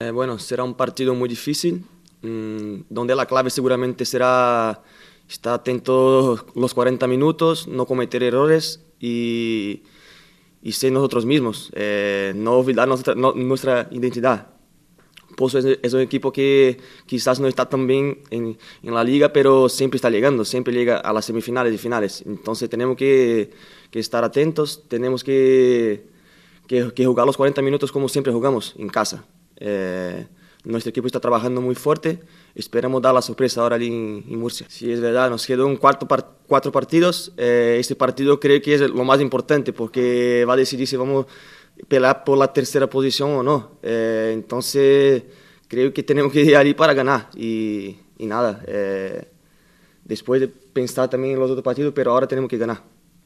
Bueno, será un partido muy difícil, donde la clave seguramente será estar atento los 40 minutos, no cometer errores y ser nosotros mismos, no olvidar nuestra identidad. Pozo es un equipo que quizás no está tan bien en la liga, pero siempre está llegando, siempre llega a las semifinales y finales. Entonces tenemos que estar atentos, tenemos que jugar los 40 minutos como siempre jugamos, en casa. Nuestro equipo está trabajando muy fuerte, esperamos dar la sorpresa ahora allí en Murcia. Sí, es verdad, nos quedan cuatro partidos. Este partido creo que es lo más importante porque va a decidir si vamos a pelear por la tercera posición o no. Entonces creo que tenemos que ir ahí para ganar y nada, después de pensar también en los otros partidos, pero ahora tenemos que ganar.